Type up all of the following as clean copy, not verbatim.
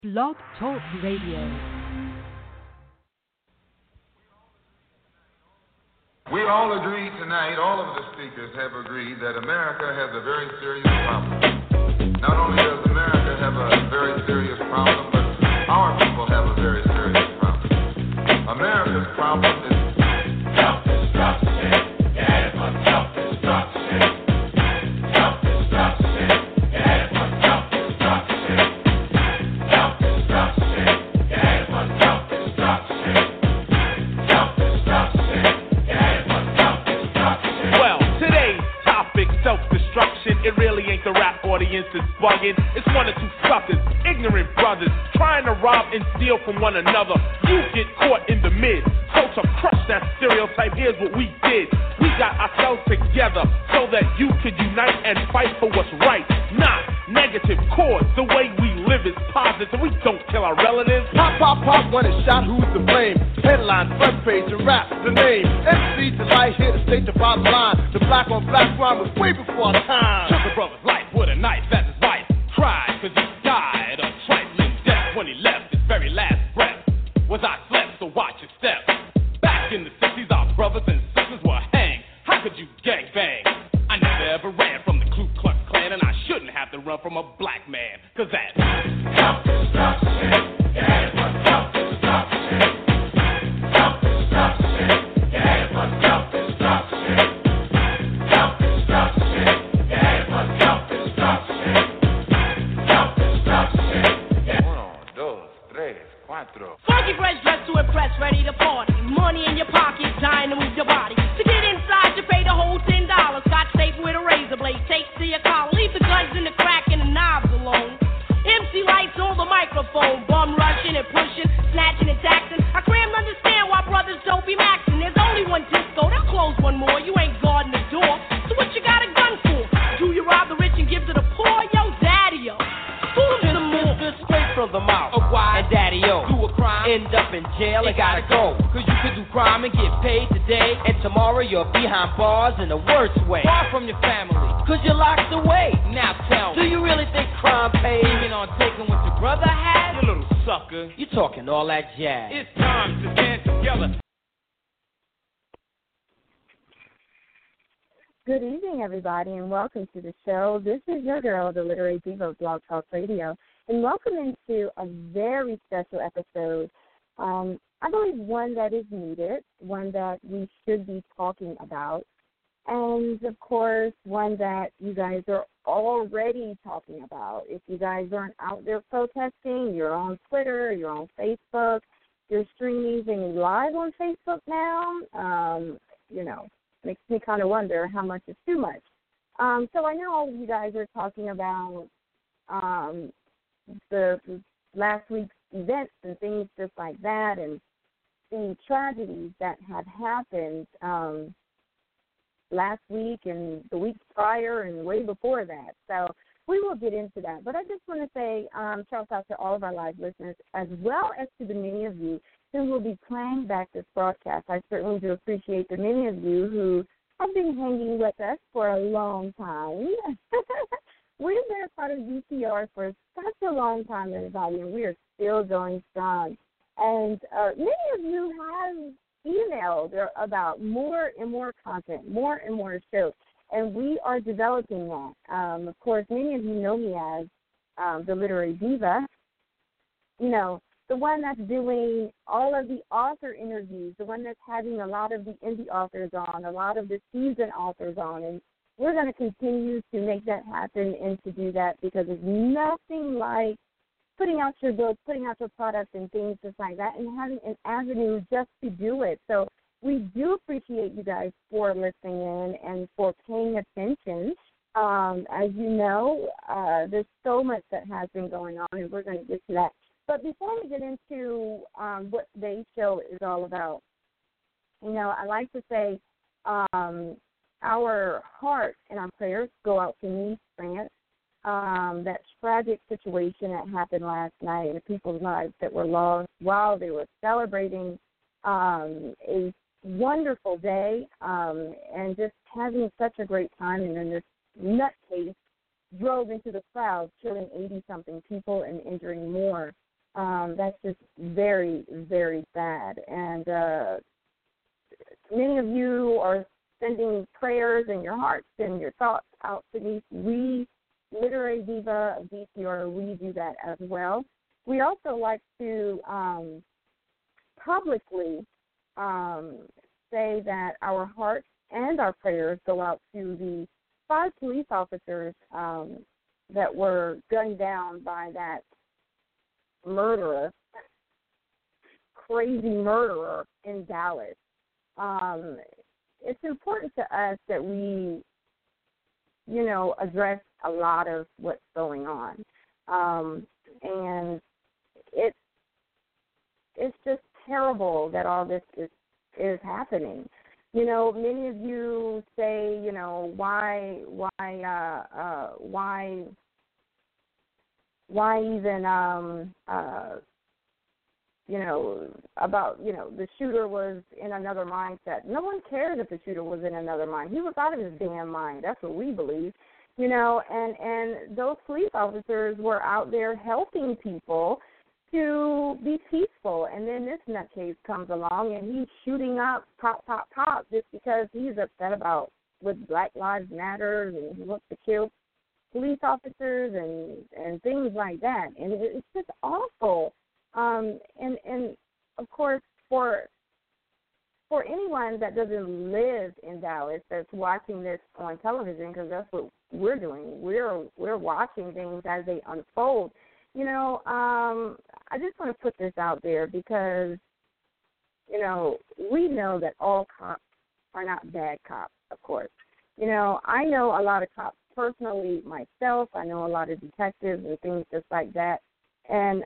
Blog Talk Radio. We all agree tonight, all of the speakers have agreed that America has a very serious problem. Not only does America have a very serious problem, but our people have a very serious problem. America's problem is self-destruction. Yeah, it's my self-destruction. Self-destruction. Yeah, it's my self-destruction. Self-destruction. Yeah, it's my self-destruction. Self-destruction. Well, today's topic, self-destruction. It really ain't the rap audience that's bugging. It's one or two suckers, ignorant brothers, trying to rob and steal from one another. You get caught in the mid. So to crush that stereotype, here's what we did. We got ourselves together so that you could unite and fight for what's right. Not negative chords. The way we live is positive. We don't kill our relatives. Pop, pop, pop, when it's shot, who's to blame? Headline, front page, and rap, the name. MC Delight here to state the bottom line. The black on black crime was way before our time. Took a brother's life with a knife as his wife cried, cause he died a trifling death when he left his very last breath. Was I slept, so watch your step. Back in the 60s, our brothers and sisters were hanged. How could you gang bang? I never ever ran from the Ku Klux Klan, and I shouldn't have to run from a black man, cause that's self-destruction. Yeah, it's my self-destruction. Self-destruction. Yeah, it's my self-destruction. Self-destruction. Yeah, it's my self-destruction. Self-destruction. Uno, dos, tres, cuatro. Funky fresh dressed to impress, ready to party. Money in your pocket, dying to move your body. To get inside, you pay the whole $10. Scotch tape with a razor blade, tapes to your collar. Leave the guns in the crack and the knobs alone. MC lights on the microphone, bum rushing and pushing, snatching and taxing. I cram to understand why brothers don't be maxing. There's only one disco, they'll close one more. You ain't guarding the door, so what you got a gun for? Do you rob the rich and give to the poor? Yo, daddy-o. Who's in the mood? Straight from the mouth. And daddy-o. Do a crime, end up in jail and gotta go. Cause you could do crime and get paid today, and tomorrow you're behind bars in the worst way. Far from your family, cause you're locked away. Now tell me, do you really think crime pays? Even on taking what your brother had? you little sucker. You talking all that jazz. It's time to stand together. Good evening, everybody, and welcome to the show. This is your girl, the Literary Diva of Blog Talk Radio, and welcome into a very special episode. I believe one that is needed, one that we should be talking about, and, of course, one that you guys are already talking about. If you guys aren't out there protesting, you're on Twitter, you're on Facebook, you're streaming things live on Facebook now, makes me kind of wonder how much is too much. So I know all of you guys are talking about the last week's events and things just like that, and the tragedies that had happened last week and the week prior and way before that. So we will get into that. But I just want to say shout out to all of our live listeners, as well as to the many of you who will be playing back this broadcast. I certainly do appreciate the many of you who have been hanging with us for a long time. We've been a part of VCR for such a long time, everybody, and we are still going strong. And many of you have emailed about more and more content, more and more shows, and we are developing that. Of course, many of you know me as the Literary Diva, the one that's doing all of the author interviews, the one that's having a lot of the indie authors on, a lot of the seasoned authors on, and we're going to continue to make that happen and to do that, because there's nothing like putting out your book, putting out your products and things just like that, and having an avenue just to do it. So we do appreciate you guys for listening in and for paying attention. As you know, there's so much that has been going on, and we're going to get to that. But before we get into what today's show is all about, I like to say our heart and our prayers go out to Nice, France. That tragic situation that happened last night and the people's lives that were lost while they were celebrating a wonderful day and just having such a great time. And then this nutcase drove into the crowd, killing 80-something people and injuring more. that's just very, very sad. And many of you are sending prayers and your hearts and your thoughts out to these. We, Literary Diva of DCR, we do that as well. We also like to publicly say that our hearts and our prayers go out to the 5 police officers that were gunned down by that murderer, crazy murderer in Dallas. It's important to us that we, address a lot of what's going on. And it's just terrible that all this is happening. Many of you say, why even, about, the shooter was in another mindset. No one cares if the shooter was in another mind. He was out of his damn mind. That's what we believe, and those police officers were out there helping people to be peaceful. And then this nutcase comes along and he's shooting up, pop, pop, pop, just because he's upset about with Black Lives Matter and he wants to kill police officers and things like that. And it's just awful. And of course, for anyone that doesn't live in Dallas that's watching this on television, because that's what we're doing, we're watching things as they unfold. I just want to put this out there because, we know that all cops are not bad cops, of course. I know a lot of cops personally myself. I know a lot of detectives and things just like that. And,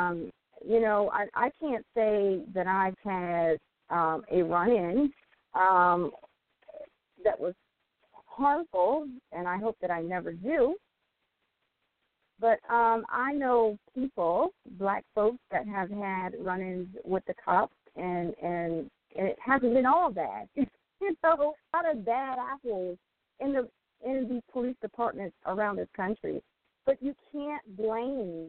I can't say that I've had a run-in that was harmful, and I hope that I never do. But I know people, black folks, that have had run-ins with the cops, and it hasn't been all bad. A lot of bad apples in these police departments around this country. But you can't blame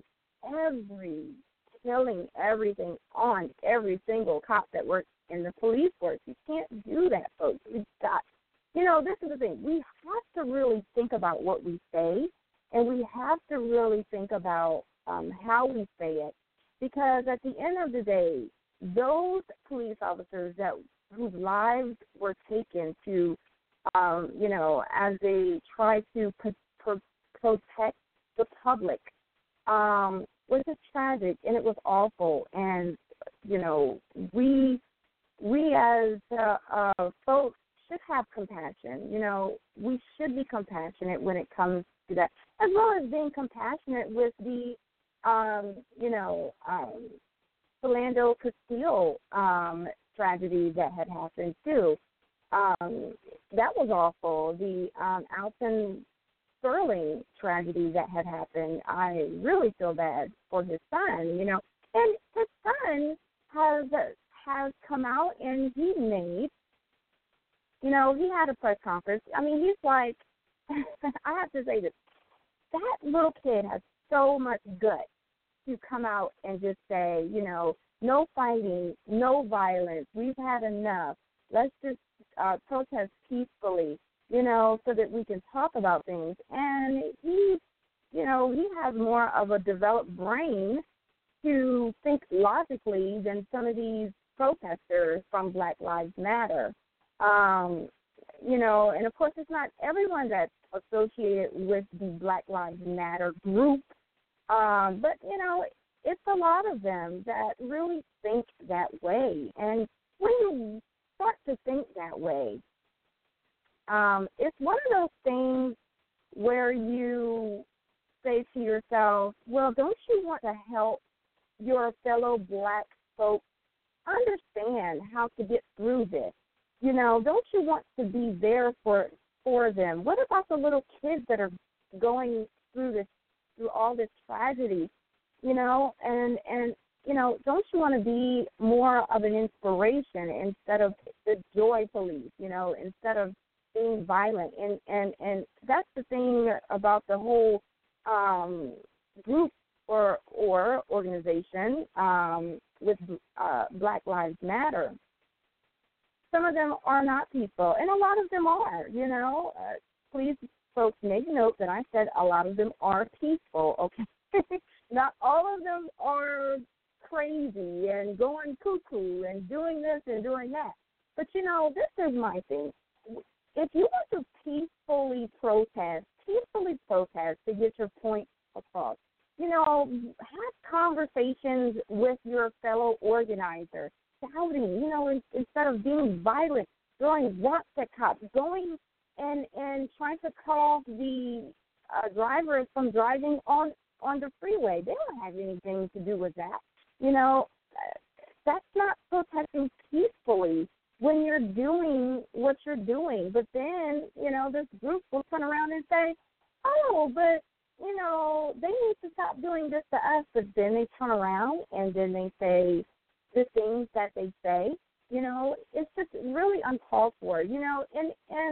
everything on every single cop that works in the police force. You can't do that, folks. We've got, this is the thing. We have to really think about what we say, and we have to really think about how we say it, because at the end of the day, those police officers whose lives were taken to, as they try to protect the public, was just tragic, and it was awful. And we as folks should have compassion. We should be compassionate when it comes to that, as well as being compassionate with the Philando Castile tragedy that had happened too. That was awful. The Alton Sterling tragedy that had happened, I really feel bad for his son, and his son has come out and he made, he had a press conference. I mean, he's like, I have to say this, that little kid has so much guts to come out and just say, no fighting, no violence, we've had enough, let's just protest peacefully, so that we can talk about things. And he has more of a developed brain to think logically than some of these protesters from Black Lives Matter. And of course it's not everyone that's associated with the Black Lives Matter group, but, it's a lot of them that really think that way. And when you start to think that way, it's one of those things where you say to yourself, well, don't you want to help your fellow black folks understand how to get through this? Don't you want to be there for them? What about the little kids that are going through all this tragedy? Don't you want to be more of an inspiration instead of the joy police, instead of being violent? And that's the thing about the whole group or organization with Black Lives Matter. Some of them are not peaceful, and a lot of them are, you know. Please, folks, make note that I said a lot of them are peaceful, okay? Not all of them are crazy and going cuckoo and doing this and doing that. But, you know, this is my thing. If you want to peacefully protest to get your point across. You know, have conversations with your fellow organizer, shouting, you know, instead of being violent, throwing rocks at cops, going and trying to cut off the drivers from driving on the freeway. They don't have anything to do with that. You know, that's not protesting peacefully when you're doing what you're doing. But then, you know, this group will turn around and say, oh, but, you know, they need to stop doing this to us. But then they turn around and then they say the things that they say. You know, it's just really uncalled for, you know, and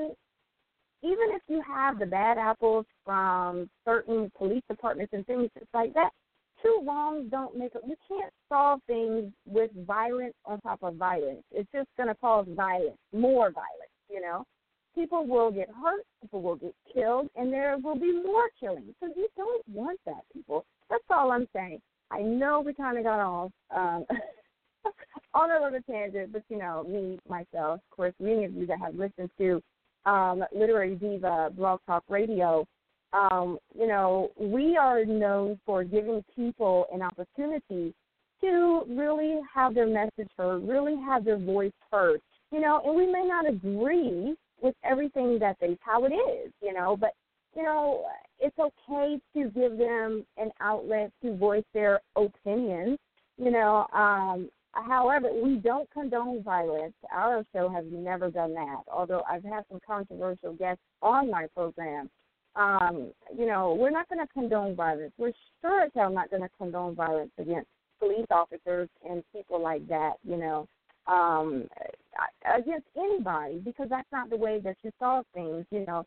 even if you have the bad apples from certain police departments and things just like that, two wrongs don't make it. You can't solve things with violence on top of violence. It's just going to cause violence, more violence, you know. People will get hurt, people will get killed, and there will be more killing. So you don't want that, people. That's all I'm saying. I know we kind of got off on a little tangent, but, you know, me, myself, of course, many of you that have listened to Literary Diva Blog Talk Radio, you know, we are known for giving people an opportunity to really have their message heard, really have their voice heard, you know, and we may not agree with everything that how it is, you know, but, you know, it's okay to give them an outlet to voice their opinions, you know. However, we don't condone violence. Our show has never done that, although I've had some controversial guests on my program. You know, we're not going to condone violence. We're sure as hell not going to condone violence against police officers and people like that, you know, against anybody, because that's not the way that you solve things, you know.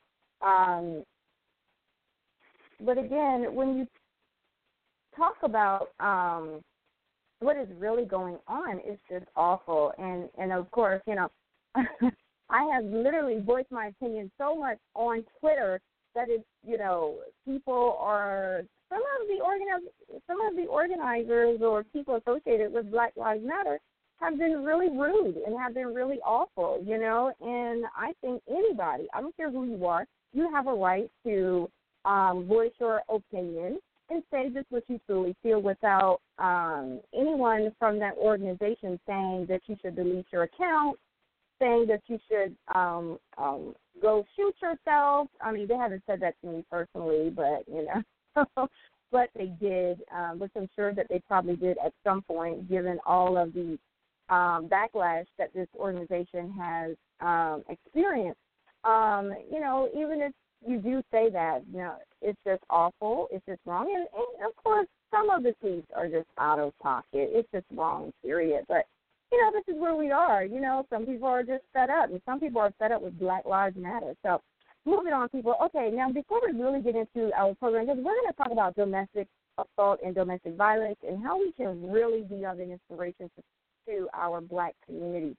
But again, when you talk about what is really going on, it's just awful. And of course, you know, I have literally voiced my opinion so much on Twitter that it's, you know, people are, some of the organizers or people associated with Black Lives Matter have been really rude and have been really awful, you know. And I think anybody, I don't care who you are, you have a right to voice your opinion and say just what you truly feel without anyone from that organization saying that you should delete your account, saying that you should go shoot yourself. I mean, they haven't said that to me personally, but, you know, but they did, which I'm sure that they probably did at some point, given all of the backlash that this organization has experienced. You know, even if you do say that, you know, it's just awful, it's just wrong. And of course, some of the tweets are just out of pocket. It's just wrong, period. But, you know, this is where we are. You know, some people are just fed up, and some people are fed up with Black Lives Matter. So moving on, people. Okay, now before we really get into our program, because we're going to talk about domestic assault and domestic violence and how we can really be of an inspiration to our Black community.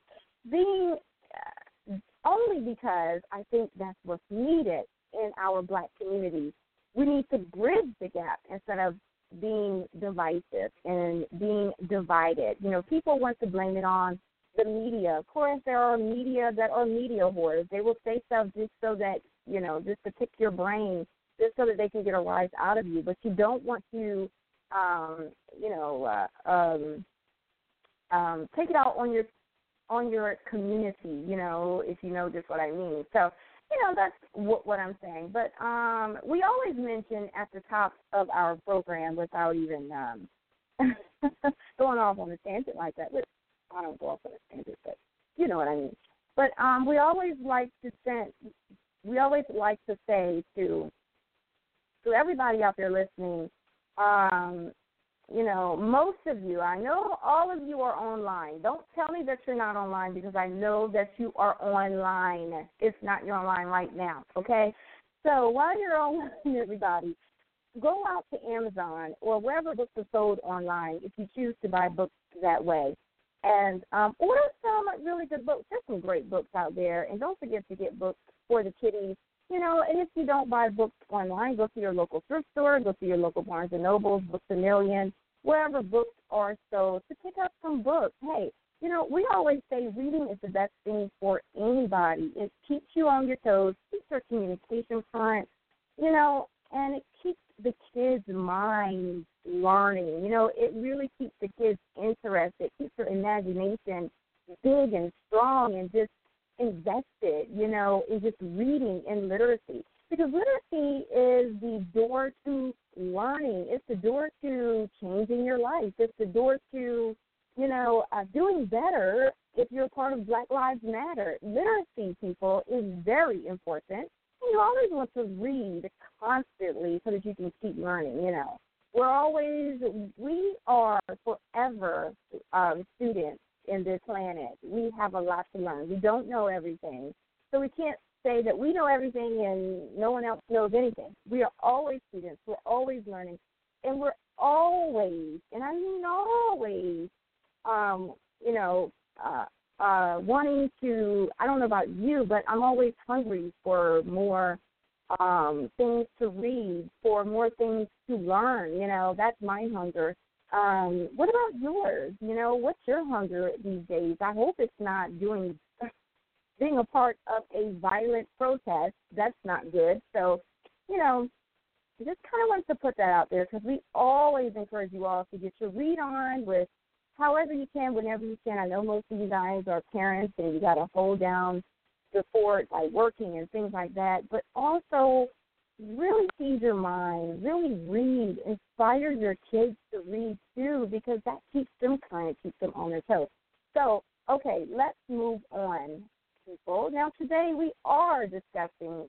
Only because I think that's what's needed in our Black community. We need to bridge the gap instead of being divisive and being divided. You know, people want to blame it on the media. Of course, there are media that are media whores. They will say stuff just so that, you know, just to pick your brain, just so that they can get a rise out of you. But you don't want to, take it out on your community, you know, if you know just what I mean. So, you know, that's what I'm saying. But we always mention at the top of our program, without even going off on a tangent like that, which I don't go off on a tangent, but you know what I mean. But we always like to say to everybody out there listening, you know, most of you, I know all of you are online. Don't tell me that you're not online, because I know that you are online. If not, you're online right now, okay? So while you're online, everybody, go out to Amazon or wherever books are sold online if you choose to buy books that way. And order some really good books. There's some great books out there. And don't forget to get books for the kiddies. You know, and if you don't buy books online, go to your local thrift store, go to your local Barnes & Noble, Books A Million, wherever books are sold, to pick up some books. Hey, you know, we always say reading is the best thing for anybody. It keeps you on your toes, keeps your communication current, you know, and it keeps the kids' minds learning. You know, it really keeps the kids interested, keeps their imagination big and strong and just invested, you know, in just reading and literacy. Because literacy is the door to learning. It's the door to changing your life. It's the door to, you know, doing better if you're part of Black Lives Matter. Literacy, people, is very important. You always want to read constantly so that you can keep learning, you know. We are forever students in this planet. We have a lot to learn. We don't know everything. So we can't say that we know everything and no one else knows anything. We are always students. We're always learning. And we're always, and I mean always, you know, wanting to, I don't know about you, but I'm always hungry for more things to read, for more things to learn. You know, that's my hunger. What about yours? You know, what's your hunger these days? I hope it's not being a part of a violent protest. That's not good. So, you know, just kind of wanted to put that out there because we always encourage you all to get your read on with however you can, whenever you can. I know most of you guys are parents and you got to hold down the fort by working and things like that, but also really feed your mind, really read, inspire your kids to read too, because that keeps them current, keeps them on their toes. So, okay, let's move on, people. Now, today we are discussing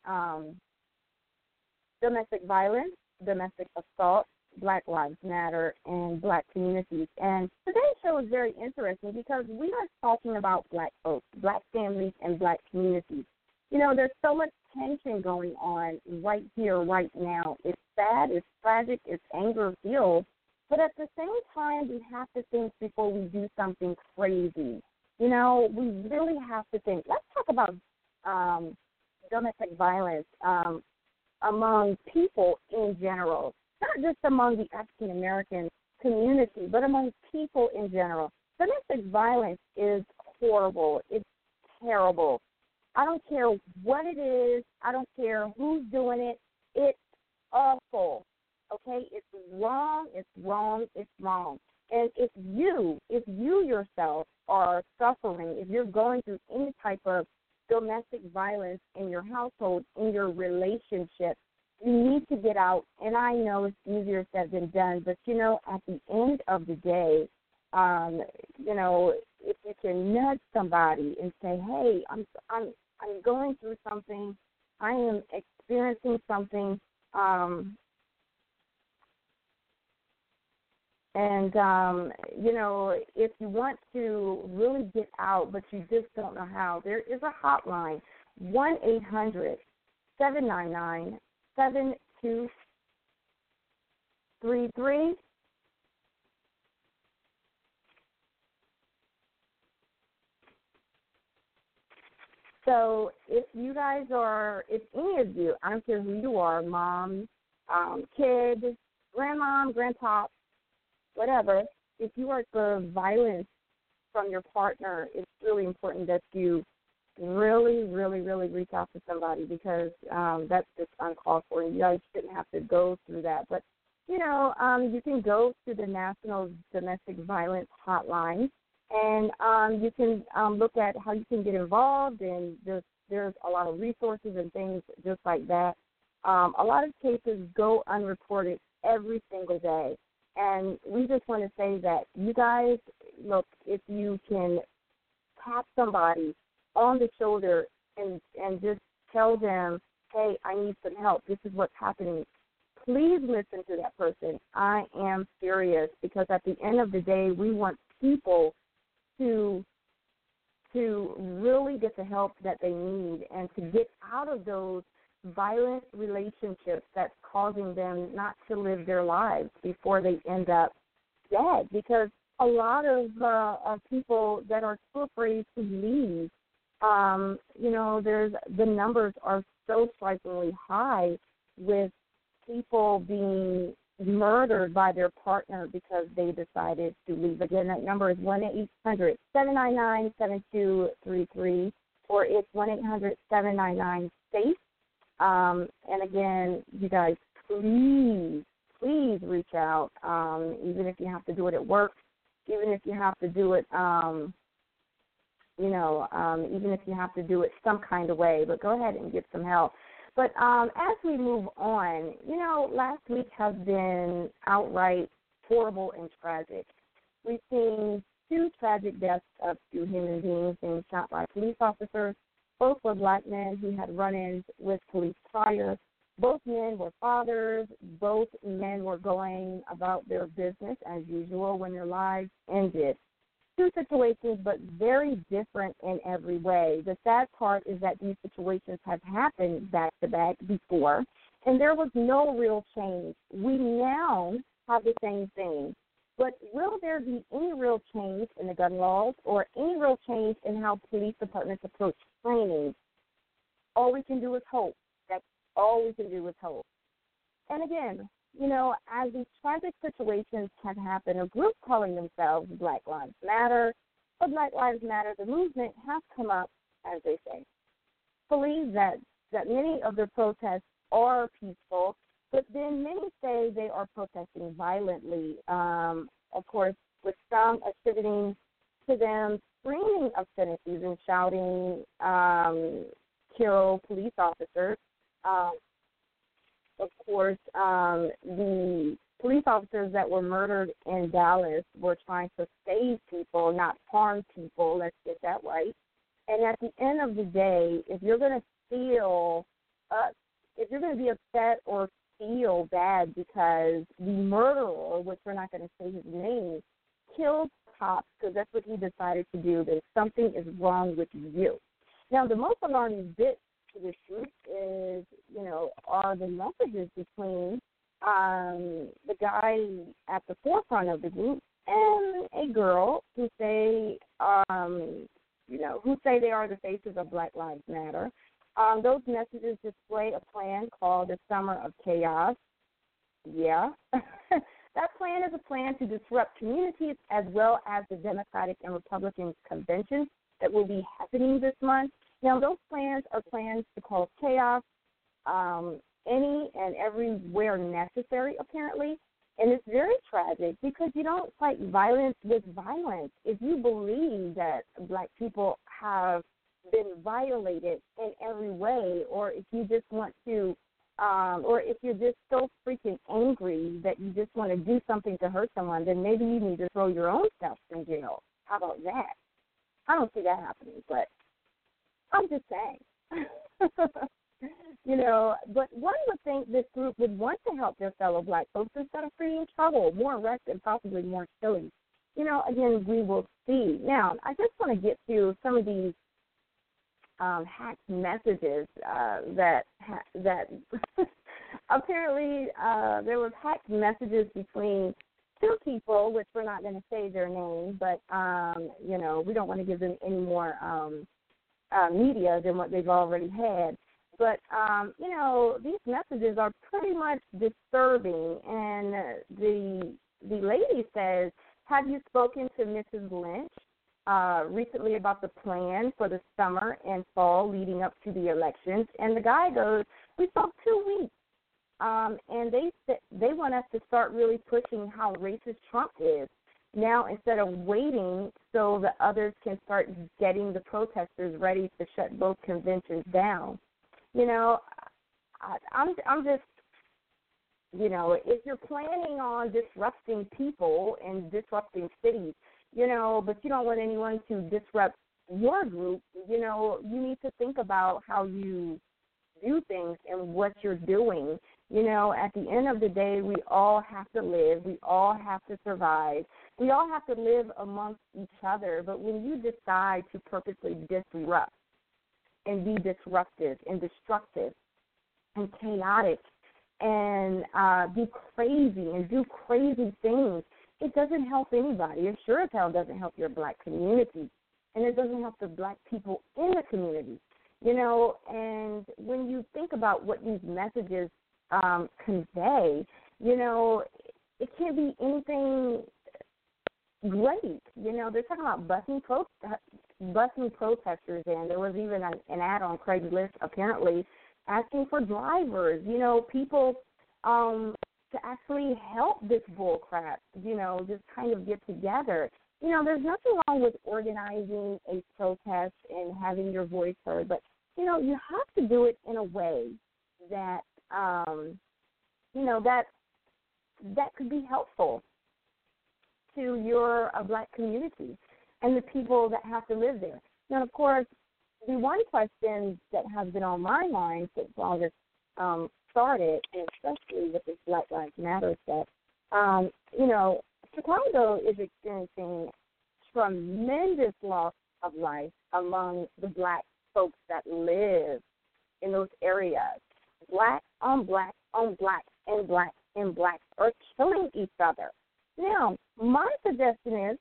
domestic violence, domestic assault, Black Lives Matter, and Black communities. And today's show is very interesting because we are talking about Black folks, Black families, and Black communities. You know, there's so much tension going on right here, right now. It's sad, it's tragic, it's anger-filled, but at the same time, we have to think before we do something crazy. You know, we really have to think. Let's talk about domestic violence among people in general, not just among the African-American community, but among people in general. Domestic violence is horrible. It's terrible. I don't care what it is. I don't care who's doing it. It's awful, okay? It's wrong, it's wrong, it's wrong. And if you yourself are suffering, if you're going through any type of domestic violence in your household, in your relationship, you need to get out. And I know it's easier said than done, but, you know, at the end of the day, you know, if you can nudge somebody and say, hey, I'm going through something, I am experiencing something, and, you know, if you want to really get out but you just don't know how, there is a hotline, 1-800-799-7233. So if you guys are, if any of you, I don't care who you are, mom, kid, grandmom, grandpop, whatever, if you are the violence from your partner, it's really important that you really, really, really reach out to somebody because that's just uncalled for. You guys shouldn't have to go through that. But, you know, you can go to the National Domestic Violence Hotline, and you can look at how you can get involved, and there's a lot of resources and things just like that. A lot of cases go unreported every single day. And we just want to say that you guys, look, if you can tap somebody on the shoulder and just tell them, hey, I need some help. This is what's happening. Please listen to that person. I am serious because at the end of the day, we want people to really get the help that they need and to get out of those violent relationships that's causing them not to live their lives before they end up dead. Because a lot of people that are so afraid to leave, the numbers are so strikingly high with people being murdered by their partner because they decided to leave. Again, that number is 1-800-799-7233, or it's 1-800-799-SAFE. And again, you guys, please reach out, even if you have to do it at work, even if you have to do it, even if you have to do it some kind of way, but go ahead and get some help. But as we move on, last week has been outright horrible and tragic. We've seen 2 tragic deaths of 2 human beings being shot by police officers. Both were black men who had run-ins with police prior. Both men were fathers. Both men were going about their business as usual when their lives ended. 2 situations, but very different in every way. The sad part is that these situations have happened back-to-back before, and there was no real change. We now have the same thing. But will there be any real change in the gun laws or any real change in how police departments approach training? All we can do is hope. That's all we can do is hope. And again, as these tragic situations have happened, a group calling themselves Black Lives Matter or Black Lives Matter, the movement has come up, as they say, believe that many of their protests are peaceful, but then many say they are protesting violently, of course, with some attributing to them screaming obscenities and shouting, kill police officers. Of course, the police officers that were murdered in Dallas were trying to save people, not harm people. Let's get that right. And at the end of the day, if you're going to if you're going to be upset or feel bad because the murderer, which we're not going to say his name, killed cops because that's what he decided to do, then something is wrong with you. Now, the most alarming bit to this group is, are the messages between the guy at the forefront of the group and a girl who say, who say they are the faces of Black Lives Matter. Those messages display a plan called the Summer of Chaos. Yeah. That plan is a plan to disrupt communities as well as the Democratic and Republican conventions that will be happening this month. Now, those plans are plans to cause chaos any and everywhere necessary, apparently. And it's very tragic because you don't fight violence with violence. If you believe that Black people have been violated in every way, or if you just want to, or if you're just so freaking angry that you just want to do something to hurt someone, then maybe you need to throw your own self in jail. How about that? I don't see that happening, but I'm just saying. But one would think this group would want to help their fellow Black folks instead of creating trouble, more arrests, and possibly more killings. Again, we will see. Now, I just want to get to some of these hacked messages that apparently there was hacked messages between 2 people, which we're not going to say their name, but, we don't want to give them any more media than what they've already had. But, these messages are pretty much disturbing. And the lady says, have you spoken to Mrs. Lynch recently about the plan for the summer and fall leading up to the elections? And the guy goes, we spoke 2 weeks. And they want us to start really pushing how racist Trump is now instead of waiting so the others can start getting the protesters ready to shut both conventions down. I'm just, if you're planning on disrupting people and disrupting cities, but you don't want anyone to disrupt your group, you need to think about how you do things and what you're doing. At the end of the day, we all have to live. We all have to survive. We all have to live amongst each other. But when you decide to purposely disrupt and be disruptive and destructive, and chaotic and be crazy and do crazy things, it doesn't help anybody. It sure as hell doesn't help your black community, and it doesn't help the black people in the community, you know. And when you think about what these messages convey, you know, it can't be anything great. You know, they're talking about busing protesters in. There was even an ad on Craigslist, apparently, asking for drivers, you know, people to actually help this bull crap, you know, just kind of get together. You know, there's nothing wrong with organizing a protest and having your voice heard, but, you know, you have to do it in a way that, you know, that could be helpful to your black community and the people that have to live there. Now, of course, the one question that has been on my mind since all this started, and especially with this Black Lives Matter stuff, you know, Chicago is experiencing tremendous loss of life among the black folks that live in those areas. Black on black on black and black and black are killing each other. Now, my suggestion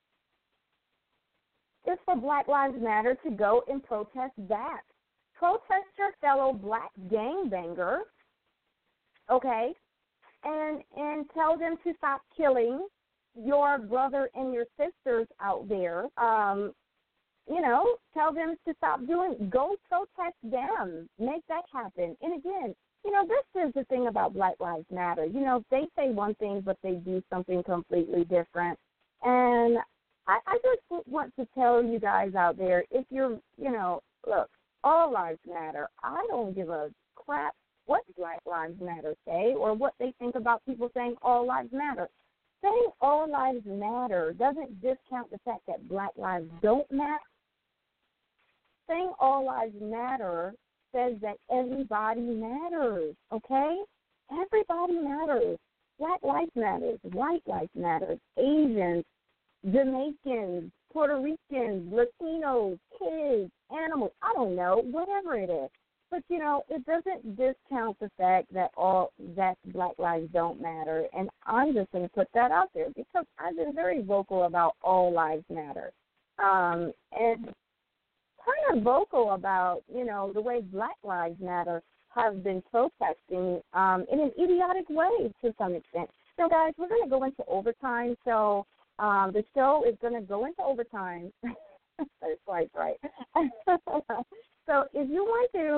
is for Black Lives Matter to go and protest that. Protest your fellow black gangbanger, okay, and tell them to stop killing your brother and your sisters out there. You know, tell them to stop go protest them. Make that happen. And again, you know, this is the thing about Black Lives Matter. You know, they say one thing, but they do something completely different. And I just want to tell you guys out there, if you're, you know, look, all lives matter. I don't give a crap what Black Lives Matter say or what they think about people saying all lives matter. Saying all lives matter doesn't discount the fact that black lives don't matter. Saying all lives matter says that everybody matters, okay? Everybody matters. Black lives matters. White lives matters. Asians, Jamaicans, Puerto Ricans, Latinos, kids, animals, I don't know, whatever it is. But, you know, it doesn't discount the fact that black lives don't matter. And I'm just going to put that out there because I've been very vocal about all lives matter. And kind of vocal about, you know, the way Black Lives Matter have been protesting in an idiotic way to some extent. So, guys, we're going to go into overtime. So the show is going to go into overtime. That's quite right. So if you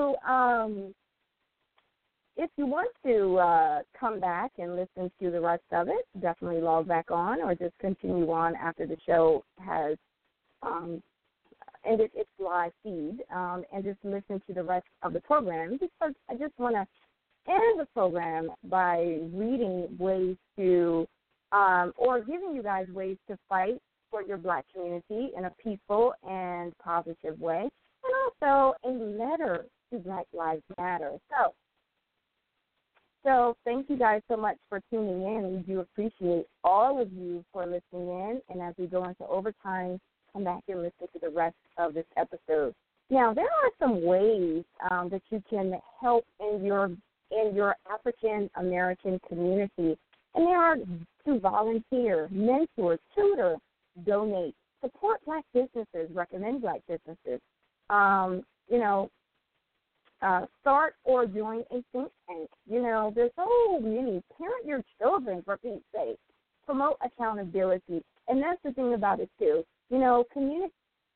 want to come back and listen to the rest of it, definitely log back on or just continue on after the show has ended its live feed and just listen to the rest of the program. Because I just want to end the program by reading ways to or giving you guys ways to fight for your black community in a peaceful and positive way, and also a letter to Black Lives Matter. So thank you guys so much for tuning in. We do appreciate all of you for listening in, and as we go into overtime, come back and listen to the rest of this episode. Now, there are some ways that you can help in your African American community, and they are to volunteer, mentor, tutor, donate, support black businesses, recommend black businesses, start or join a think tank. You know, there's so many. Parent your children, for Pete's sake. Promote accountability. And that's the thing about it, too. You know, community.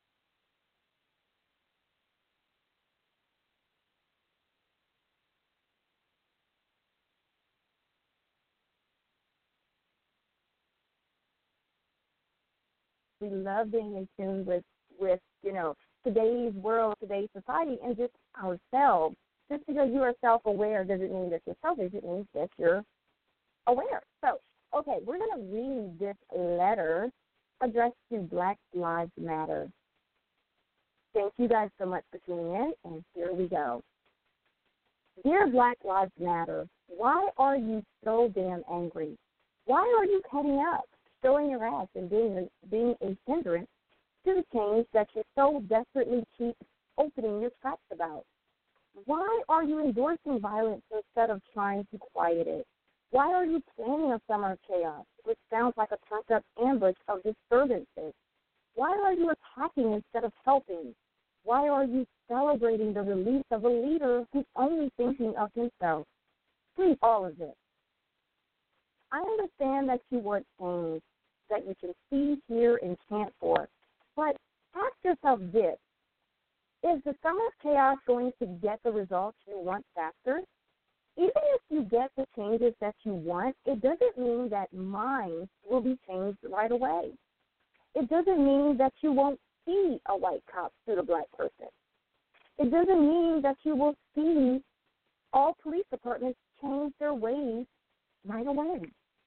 We love being in tune with you know, today's world, today's society, and just ourselves. Just because you are self-aware doesn't mean that you're selfish. It means that you're aware. So, okay, we're going to read this letter addressed to Black Lives Matter. Thank you guys so much for tuning in, and here we go. Dear Black Lives Matter, why are you so damn angry? Why are you cutting up, showing your ass, and being a hindrance to the change that you so desperately keep opening your tracks about? Why are you endorsing violence instead of trying to quiet it? Why are you planning a summer of chaos, which sounds like a turned-up ambush of disturbances? Why are you attacking instead of helping? Why are you celebrating the release of a leader who's only thinking of himself? Please, all of it. I understand that you want change, that you can see, hear, and chant for, but ask yourself this. Is the summer of chaos going to get the results you want faster? Even if you get the changes that you want, it doesn't mean that minds will be changed right away. It doesn't mean that you won't see a white cop shoot a black person. It doesn't mean that you will see all police departments change their ways right away.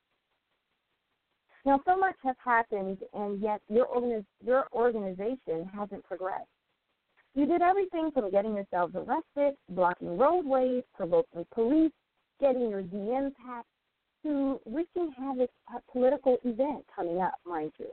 Now, so much has happened, and yet your organization hasn't progressed. You did everything from getting yourselves arrested, blocking roadways, provoking police, getting your DMs hacked, to wreaking havoc at a political event coming up, mind you.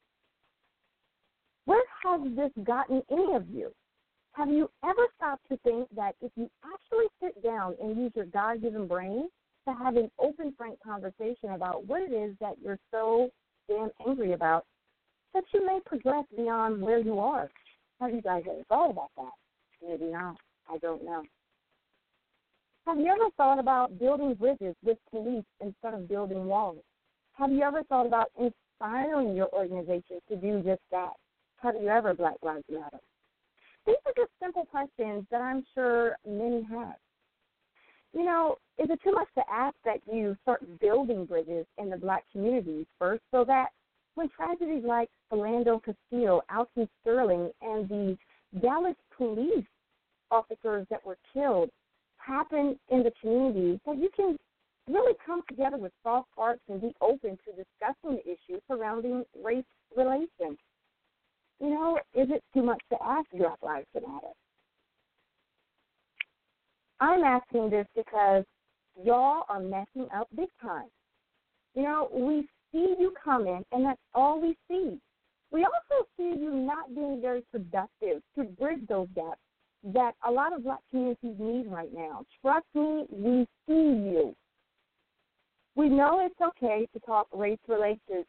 Where has this gotten any of you? Have you ever stopped to think that if you actually sit down and use your God-given brain to have an open, frank conversation about what it is that you're so damn angry about, that you may progress beyond where you are? Have you guys ever thought about that? Maybe not. I don't know. Have you ever thought about building bridges with police instead of building walls? Have you ever thought about inspiring your organization to do just that? Have you ever, Black Lives Matter? These are just simple questions that I'm sure many have. You know, is it too much to ask that you start building bridges in the black communities first, so that when tragedies like Philando Castile, Alton Sterling, and the Dallas police officers that were killed happen in the community, that you can really come together with soft hearts and be open to discussing the issues surrounding race relations? You know, is it too much to ask Black Lives Matter? I'm asking this because y'all are messing up big time. You know, we see you coming, and that's all we see. We also see you not being very productive to bridge those gaps that a lot of black communities need right now. Trust me, we see you. We know it's okay to talk race relations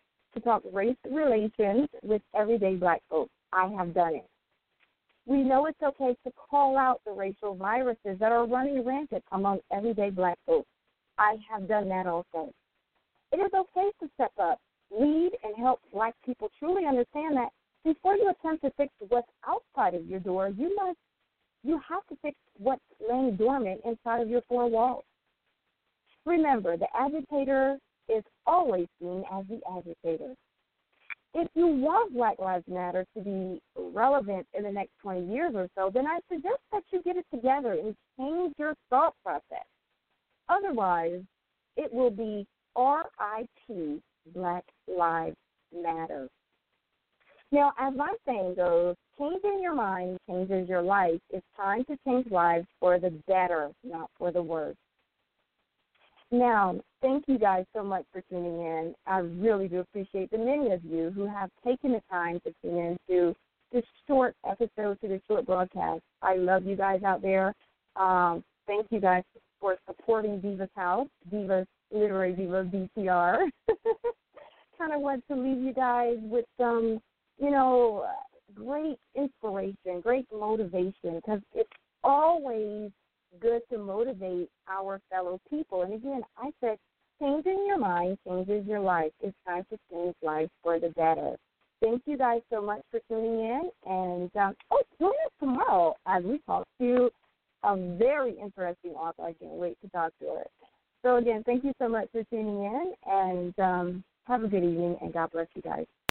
with everyday black folks. I have done it. We know it's okay to call out the racial viruses that are running rampant among everyday black folks. I have done that also. It is okay to step up, lead, and help black people truly understand that before you attempt to fix what's outside of your door, you have to fix what's laying dormant inside of your four walls. Remember, the agitator is always seen as the agitator. If you want Black Lives Matter to be relevant in the next 20 years or so, then I suggest that you get it together and change your thought process. Otherwise, it will be RIP, Black Lives Matter. Now, as my saying goes, changing your mind changes your life. It's time to change lives for the better, not for the worse. Now, thank you guys so much for tuning in. I really do appreciate the many of you who have taken the time to tune in to this short episode, to this short broadcast. I love you guys out there. Thank you guys for supporting Diva's House, Diva's Literary Diva BTR. Kind of want to leave you guys with some, great inspiration, great motivation, because it's always good to motivate our fellow people. And again, I said, changing your mind changes your life. It's time to change life for the better. Thank you guys so much for tuning in. And, join us tomorrow as we talk to a very interesting author. I can't wait to talk to her. So, again, thank you so much for tuning in. And have a good evening, and God bless you guys.